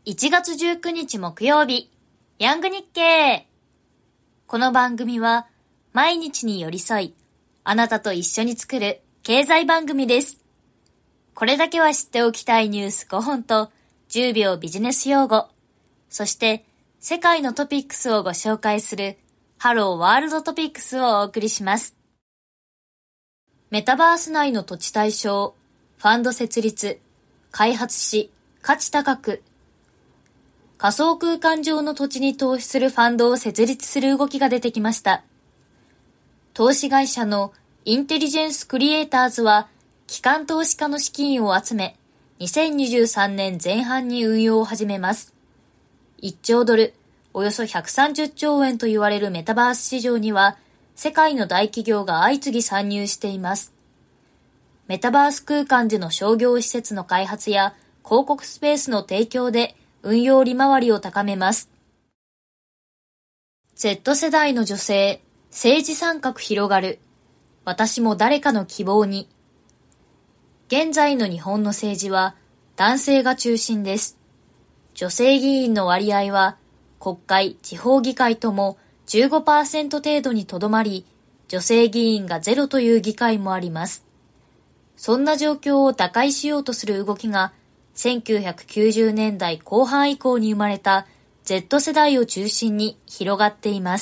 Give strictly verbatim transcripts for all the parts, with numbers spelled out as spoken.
いちがつじゅうくにち木曜日、ヤング日経。この番組は毎日に寄り添い、あなたと一緒に作る経済番組です。これだけは知っておきたいニュースごほんとじゅうびょうビジネス用語、そして世界のトピックスをご紹介するハローワールドトピックスをお送りします。メタバース内の土地対象、ファンド設立、開発し、価値高く。仮想空間上の土地に投資するファンドを設立する動きが出てきました。投資会社のインテリジェンスクリエイターズは、機関投資家の資金を集め、にせんにじゅうさんねんぜん半に運用を始めます。いっちょうドル、およそひゃくさんじゅっちょうえんと言われるメタバース市場には、世界の大企業が相次ぎ参入しています。メタバース空間での商業施設の開発や広告スペースの提供で、運用利回りを高めます。Z 世代の女性、政治参画広がる。私も誰かの希望に。現在の日本の政治は男性が中心です。女性議員の割合は国会、地方議会とも じゅうごパーセント 程度にとどまり、女性議員がゼロという議会もあります。そんな状況を打開しようとする動きがせんきゅうひゃくきゅうじゅうねんだいこう半以降に生まれた Z 世代を中心に広がっています。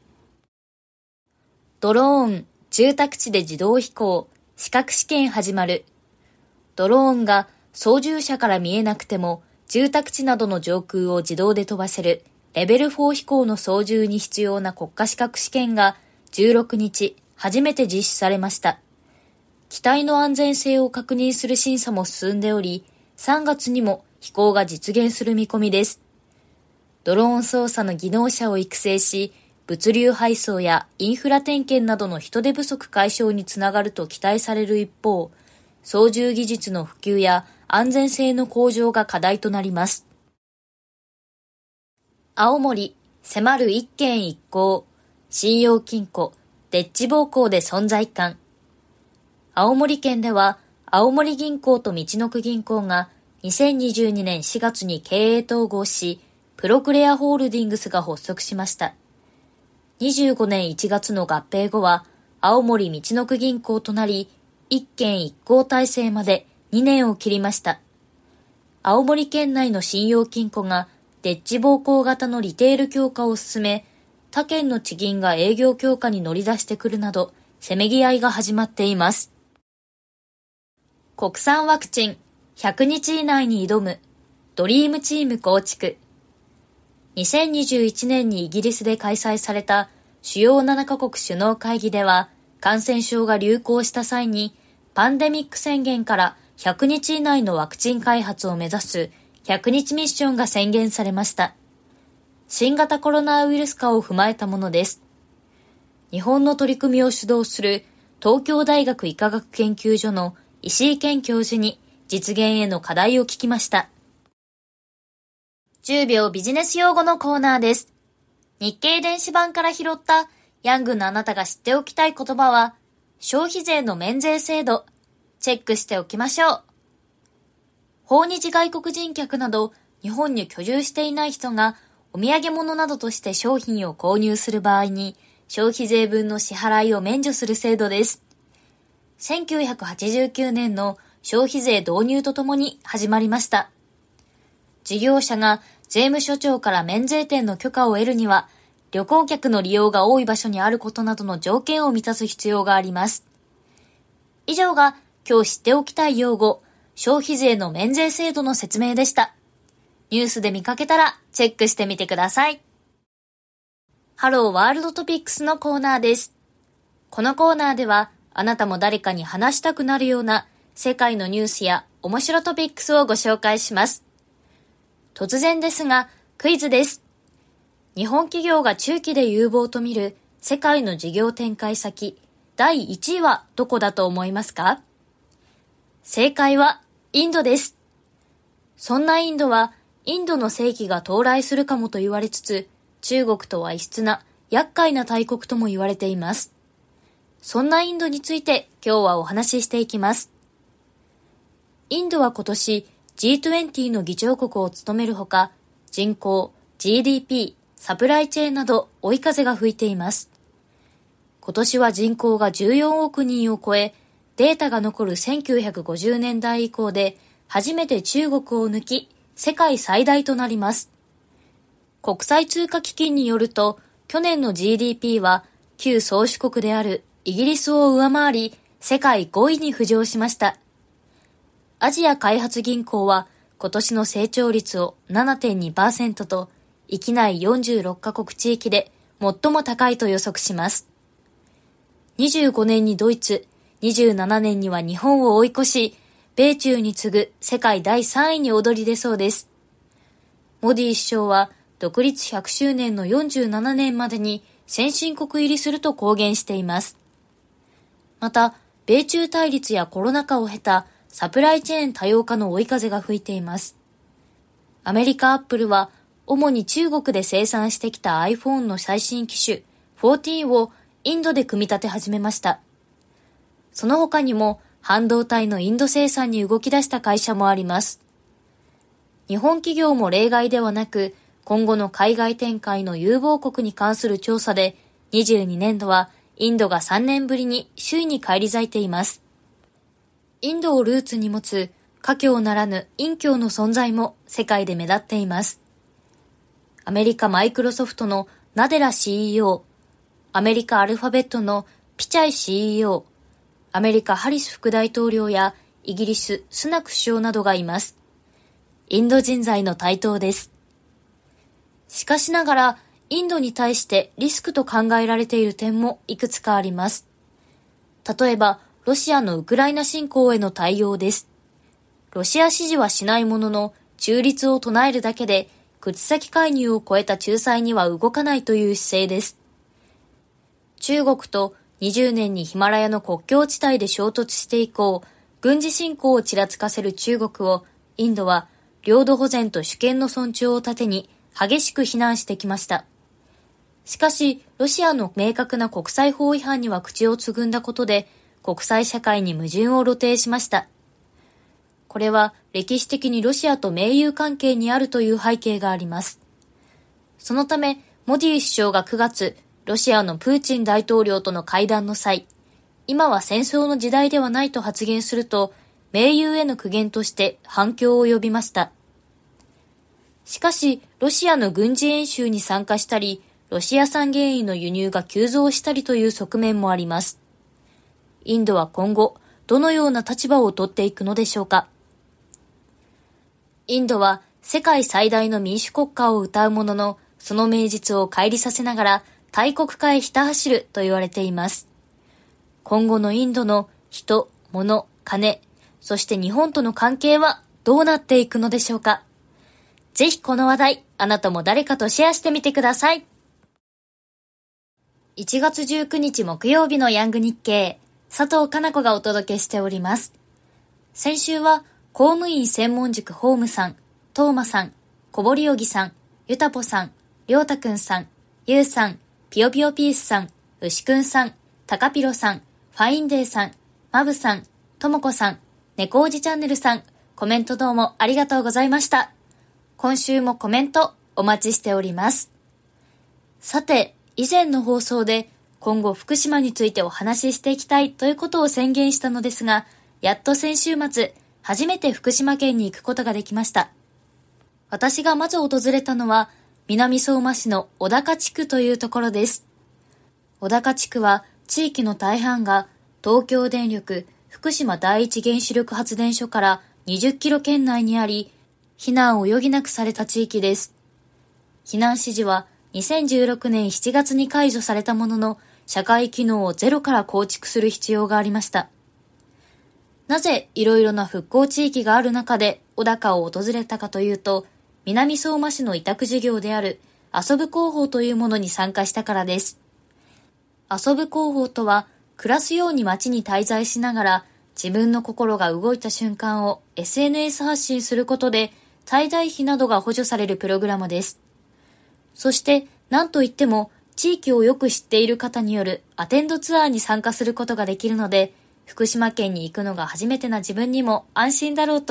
ドローン、住宅地で自動飛行、資格試験始まる。ドローンが操縦者から見えなくても住宅地などの上空を自動で飛ばせるレベルフォー飛行の操縦に必要な国家資格試験がじゅうろくにち初めて実施されました。機体の安全性を確認する審査も進んでおり、さんがつにも飛行が実現する見込みです。ドローン操作の技能者を育成し、物流配送やインフラ点検などの人手不足解消につながると期待される一方、操縦技術の普及や安全性の向上が課題となります。青森、迫る一件一行、信用金庫、デッジ暴行で存在感。青森県では、青森銀行とみちのく銀行がにせんにじゅうにねんしがつに経営統合し、プロクレアホールディングスが発足しました。にじゅうごねんいちがつの合併後は、青森みちのく銀行となり、一県一行体制までにねんを切りました。青森県内の信用金庫がデッジ暴行型のリテール強化を進め、他県の地銀が営業強化に乗り出してくるなど、せめぎ合いが始まっています。国産ワクチンひゃくにち以内に挑むドリームチーム構築。にせんにじゅういちねんにイギリスで開催された主要ななかこく首脳会議では、感染症が流行した際にパンデミック宣言からひゃくにち以内のワクチン開発を目指すひゃくにちミッションが宣言されました。新型コロナウイルス化を踏まえたものです。日本の取り組みを主導する東京大学医科学研究所の石井健教授に実現への課題を聞きました。じゅうびょうビジネス用語のコーナーです。日経電子版から拾ったヤングのあなたが知っておきたい言葉は、消費税の免税制度、チェックしておきましょう。訪日外国人客など日本に居住していない人がお土産物などとして商品を購入する場合に消費税分の支払いを免除する制度です。せんきゅうひゃくはちじゅうきゅうねんの消費税導入とともに始まりました。事業者が税務署長から免税店の許可を得るには、旅行客の利用が多い場所にあることなどの条件を満たす必要があります。以上が今日知っておきたい用語、消費税の免税制度の説明でした。ニュースで見かけたらチェックしてみてください。ハローワールドトピックスのコーナーです。このコーナーでは、あなたも誰かに話したくなるような世界のニュースや面白トピックスをご紹介します。突然ですが、クイズです。日本企業が中期で有望と見る世界の事業展開先、だいいちいはどこだと思いますか？正解はインドです。そんなインドは、インドの世紀が到来するかもと言われつつ、中国とは異質な厄介な大国とも言われています。そんなインドについて今日はお話ししていきます。インドは今年ジートゥエンティー の議長国を務めるほか、人口、ジーディーピー、サプライチェーンなど追い風が吹いています。今年は人口がじゅうよんおくにんを超え、データが残るせんきゅうひゃくごじゅうねんだい以降で初めて中国を抜き、世界最大となります。国際通貨基金によると、去年の ジーディーピー は旧宗主国であるイギリスを上回り、世界ごいに浮上しました。アジア開発銀行は今年の成長率を ななてんにパーセント と、域内よんじゅうろっかこく地域で最も高いと予測します。にじゅうごねんにドイツ、にじゅうななねんには日本を追い越し、米中に次ぐ世界だいさんいに躍り出そうです。モディ首相は独立ひゃくしゅうねんのよんじゅうななねんまでに先進国入りすると公言しています。また、米中対立やコロナ禍を経たサプライチェーン多様化の追い風が吹いています。アメリカアップルは主に中国で生産してきた iPhone の最新機種じゅうよんをインドで組み立て始めました。その他にも半導体のインド生産に動き出した会社もあります。日本企業も例外ではなく、今後の海外展開の有望国に関する調査で、にじゅうにねんどはインドがさんねんぶりに首位に返り咲いています。インドをルーツに持つ華僑ならぬ隠僑の存在も世界で目立っています。アメリカマイクロソフトのナデラ シーイーオー、アメリカアルファベットのピチャイ シーイーオー、アメリカハリス副大統領やイギリススナク首相などがいます。インド人材の台頭です。しかしながら、インドに対してリスクと考えられている点もいくつかあります。例えば、ロシアのウクライナ侵攻への対応です。ロシア支持はしないものの、中立を唱えるだけで、口先介入を超えた仲裁には動かないという姿勢です。中国とにじゅうねんにヒマラヤの国境地帯で衝突して以降、軍事侵攻をちらつかせる中国を、インドは領土保全と主権の尊重を盾に激しく非難してきました。しかし、ロシアの明確な国際法違反には口をつぐんだことで、国際社会に矛盾を露呈しました。これは歴史的にロシアと盟友関係にあるという背景があります。そのため、モディ首相がくがつ、ロシアのプーチン大統領との会談の際、今は戦争の時代ではないと発言すると、盟友への苦言として反響を呼びました。しかし、ロシアの軍事演習に参加したり、ロシア産原油の輸入が急増したりという側面もあります。インドは今後、どのような立場を取っていくのでしょうか。インドは世界最大の民主国家を謳うものの、その名実を乖離させながら大国化へひた走ると言われています。今後のインドの人、物、金、そして日本との関係はどうなっていくのでしょうか。ぜひこの話題、あなたも誰かとシェアしてみてください。いちがつじゅうくにち木曜日のヤング日経、佐藤かな子がお届けしております。先週は公務員専門塾ホームさん、トーマさん、小堀よぎさん、ゆたぽさん、りょうたくんさん、ゆうさん、ぴよぴよピースさん、うしくんさん、たかぴろさん、ファインデーさん、まぶさん、ともこさん、ねこおじチャンネルさん、コメントどうもありがとうございました。今週もコメントお待ちしております。さて、以前の放送で今後福島についてお話ししていきたいということを宣言したのですが、やっと先週末、初めて福島県に行くことができました。私がまず訪れたのは、南相馬市の小高地区というところです。小高地区は地域の大半が東京電力福島第一原子力発電所からにじゅっキロ圏内にあり、避難を余儀なくされた地域です。避難指示はにせんじゅうろくねんしちがつに解除されたものの、社会機能をゼロから構築する必要がありました。なぜいろいろな復興地域がある中で小高を訪れたかというと、南相馬市の委託事業である遊ぶ広報というものに参加したからです。遊ぶ広報とは、暮らすように街に滞在しながら自分の心が動いた瞬間を エスエヌエス 発信することで滞在費などが補助されるプログラムです。そして何といっても地域をよく知っている方によるアテンドツアーに参加することができるので、福島県に行くのが初めてな自分にも安心だろうと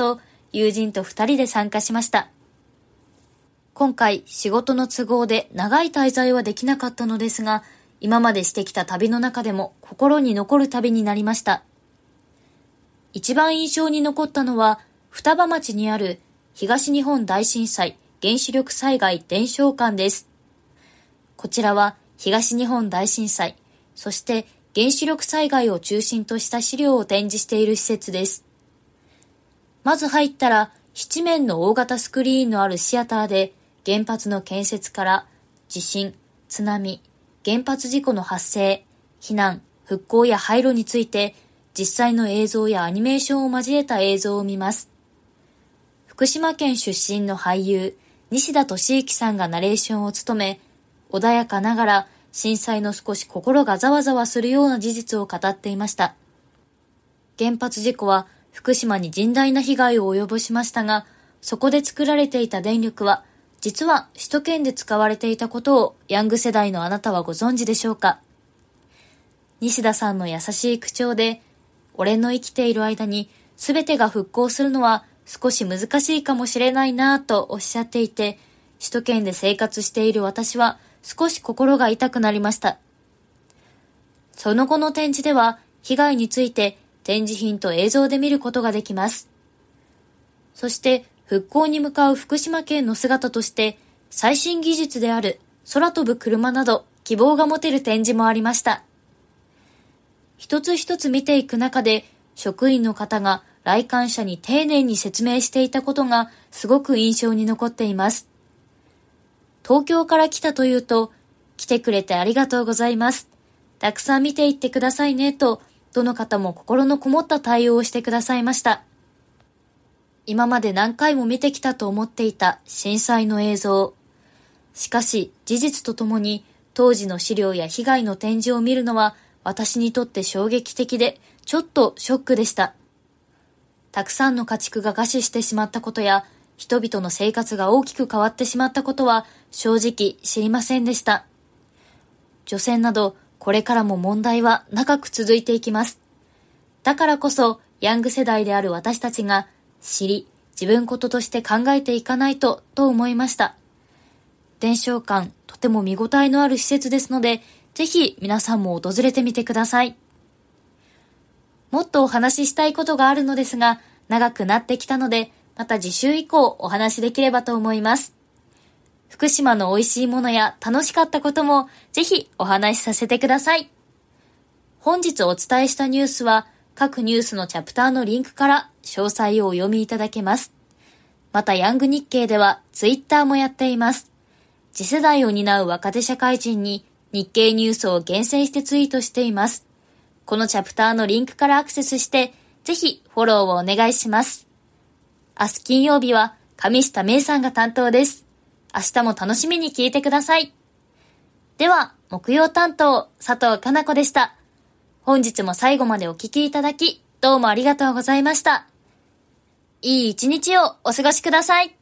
友人と二人で参加しました。今回仕事の都合で長い滞在はできなかったのですが、今までしてきた旅の中でも心に残る旅になりました。一番印象に残ったのは、双葉町にある東日本大震災原子力災害伝承館です。こちらは東日本大震災、そして原子力災害を中心とした資料を展示している施設です。まず入ったら、七面の大型スクリーンのあるシアターで、原発の建設から地震、津波、原発事故の発生、避難、復興や廃炉について実際の映像やアニメーションを交えた映像を見ます。福島県出身の俳優、西田敏行さんがナレーションを務め、穏やかながら震災の少し心がざわざわするような事実を語っていました。原発事故は福島に甚大な被害を及ぼしましたが、そこで作られていた電力は実は首都圏で使われていたことをヤング世代のあなたはご存知でしょうか。西田さんの優しい口調で、俺の生きている間に全てが復興するのは少し難しいかもしれないなぁとおっしゃっていて、首都圏で生活している私は少し心が痛くなりました。その後の展示では被害について展示品と映像で見ることができます。そして復興に向かう福島県の姿として、最新技術である空飛ぶ車など希望が持てる展示もありました。一つ一つ見ていく中で、職員の方が来館者に丁寧に説明していたことがすごく印象に残っています。東京から来たというと、来てくれてありがとうございます。たくさん見ていってくださいねと、どの方も心のこもった対応をしてくださいました。今まで何回も見てきたと思っていた震災の映像。しかし事実とともに当時の資料や被害の展示を見るのは私にとって衝撃的でちょっとショックでした。たくさんの家畜が餓死してしまったことや人々の生活が大きく変わってしまったことは正直知りませんでした。除染などこれからも問題は長く続いていきます。だからこそヤング世代である私たちが知り、自分事として考えていかないと、と思いました。伝承館、とても見応えのある施設ですので、ぜひ皆さんも訪れてみてください。もっとお話ししたいことがあるのですが、長くなってきたので、また次週以降お話しできればと思います。福島の美味しいものや楽しかったことも、ぜひお話しさせてください。本日お伝えしたニュースは、各ニュースのチャプターのリンクから詳細をお読みいただけます。またヤング日経ではツイッターもやっています。次世代を担う若手社会人に日経ニュースを厳選してツイートしています。このチャプターのリンクからアクセスして、ぜひフォローをお願いします。明日金曜日は上下芽さんが担当です。明日も楽しみに聞いてください。では、木曜担当佐藤かな子でした。本日も最後までお聞きいただき、どうもありがとうございました。いい一日をお過ごしください。